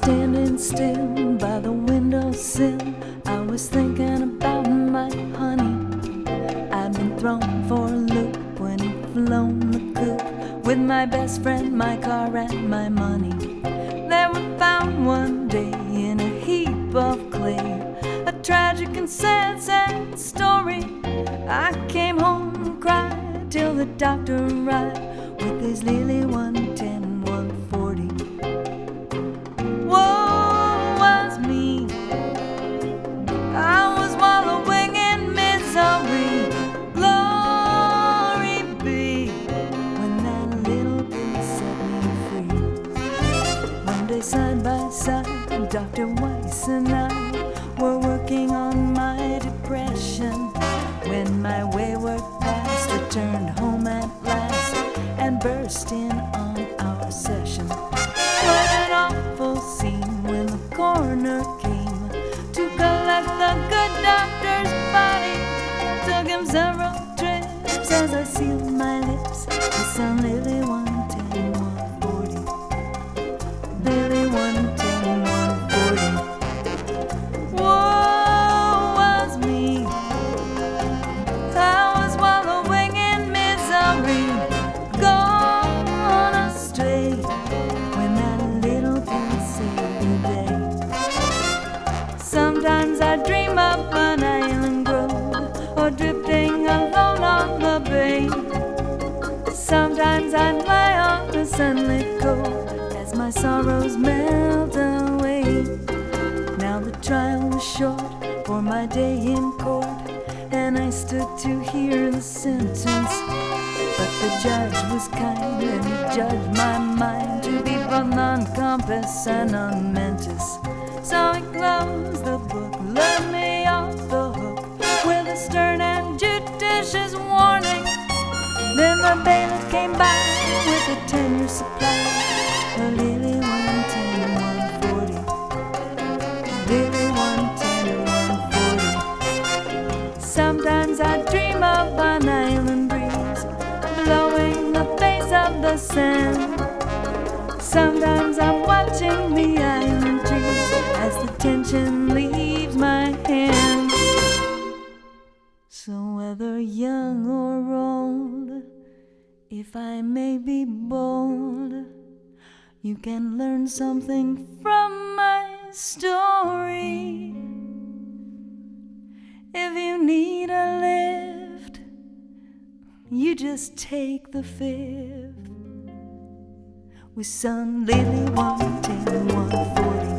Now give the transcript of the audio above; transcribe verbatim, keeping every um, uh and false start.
standing still by the windowsill, I was thinking about my honey. I'd been thrown for a loop when he'd flown the coop with my best friend, my car, and my money. They were found one day in a heap of clay, a tragic and sad, sad story. I came home and cried till the doctor arrived with his Lily one ten, one forty. Woe was me, I was wallowing in misery. Glory be when that little bit set me free. One day side by side, Doctor Weiss and I were working on my depression when my wayward past returned home at last and burst in on our session. What an awful scene when the coroner came to collect the good doctor's body. Took him several trips as I sealed my lips with some Lily one ten, one forty. Lily one ten, one forty. Woe was me, I was wallowing in misery, gone astray when that little thing saved the day. Sometimes I dream of an island grove or drifting alone on the bay. Sometimes I lie on the sunlit cove as my sorrows melt away. Now the trial was short for my day in court, and I stood to hear the sentence. But the judge was kind and he judged my mind to be both non-compass and non-mentis. So he closed the book, let me off the hook with a stern and judicious warning. Then the bailiff came by with a ten-year supply of Lily one ten, one forty. Lily one ten, one forty. Sometimes I dream of an island breeze blowing the face of the sand. Sometimes I'm watching the island trees as the tension leaves my hand. So whether young or old, if I may be bold, you can learn something from my story. If you need a lift, you just take the fifth with some Lily one ten, one forty.